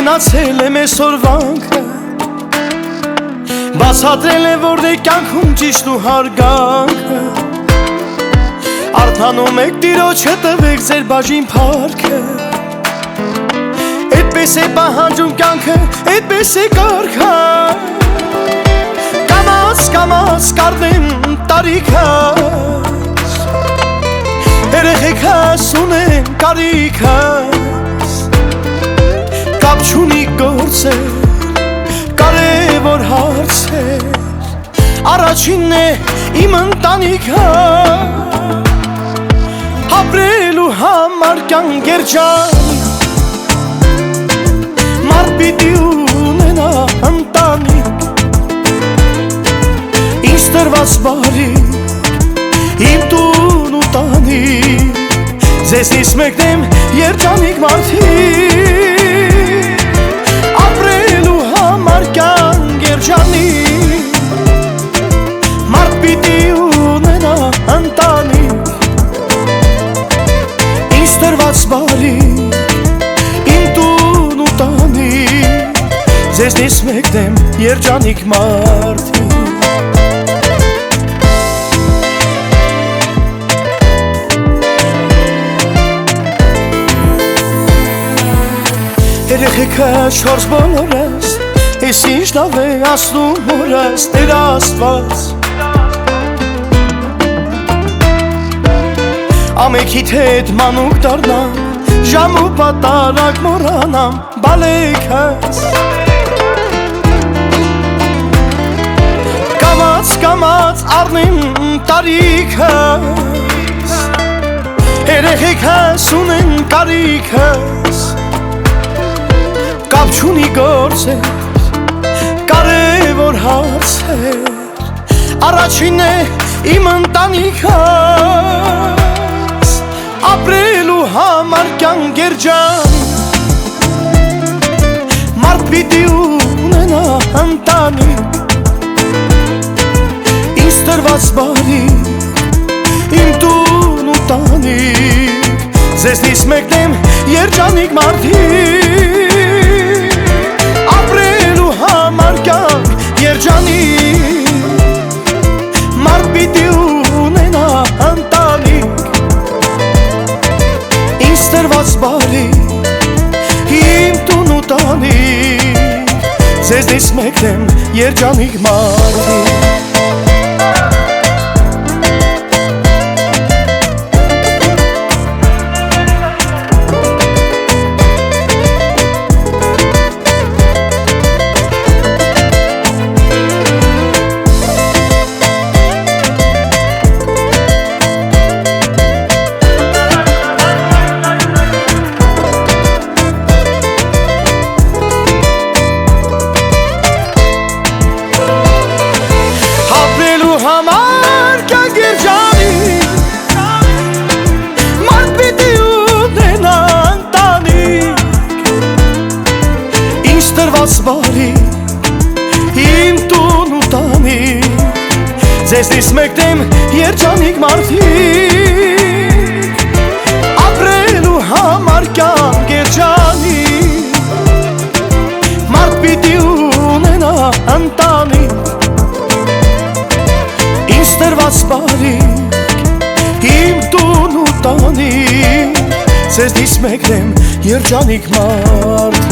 Գնացել եմ այսօր վանքը, բացատրել է որ դե կյանքում ճիշտ ու հարգանքը, արդանում եք տիրոջը տվեք ձեր բաժին փառքը, այդպես է պահանջում կյանքը, այդպես է կարգը, կամաց կամաց կառնեմ տարիքս, երեխեքս ունեն կարիքս, կապ չունի գործեր, կարևոր հարցեր, առաջինն է իմ ընտանիքը, ապրելու համար կյանք երջանիկ, մարդ պիտի ունենա ընտանիք, ինձ տրված բարիք, իմ տուն ու տանիք, ձեզնից մեկն եմ երջանիկ մարդիկ, ապրելու համար կյանք երջանիկ, մարդ պիտի ունենա ընտանիք, ինձ տրված բարիք, իմ տուն ու տանիք, ձեզնից մեկն եմ երջանիկ մարդիկ։ Երեխեքս չորս բոլորս, ես ինչ լավ է ասնում հորս, Տեր Աստված, ամենքիդ հետ մանուկ դառնամ, ժամ ու պատարակ մոռանամ, բալեքս, կամաց կամաց առնեմ տարիքս, երեխեքս ունեն կարիքս, կապ չունի գործեր, կարևոր հարցեր, առաջինն է իմ ընտանիքս, ապրելու համար կյանք երջանիկ, մարդ պիտի ունենա ընտանիք, ինձ տրված բարիք, իմ տուն ու տանիք, ձեզնից մեկն եմ երջանիկ մարդիկ, ապրելու համար կյանք երջանիկ, մարդ պիտի ունենա ընտանիք, ինձ տրված բարիք, իմ տուն ու տանիք, ձեզնից մեկն եմ երջանիկ մարդիկ։ Բարիք, իմ տուն ու տանիք, ձեզնից մեկն եմ երջանիկ մարդիկ, ապրելու համար կյանք երջանիկ, մարդ պիտի ունենա ընտանիք, ինձ տրված բարիք, իմ տուն ու տանիք, ձեզնից մեկն եմ երջանիկ մարդ։